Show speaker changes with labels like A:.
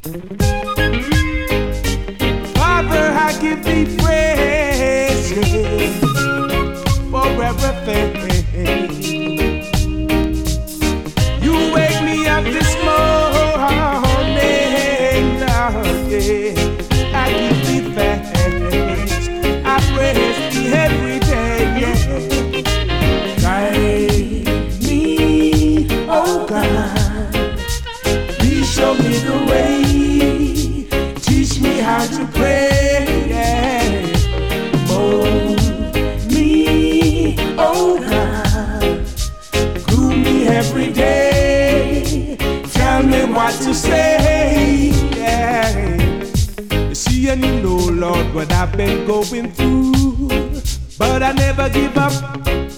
A: Father, I give thee praise, yeah, for everything. You wake me up this morning, Lord, yeah. I give thee thanks, I praise thee every day, yeah. Guide me, oh God, please show me the way, teach me how to pray, yeah. Mold me, oh God, groom me every day, tell me what to say, yeah. You see and you know, Lord, what I've been going through, but I never give up.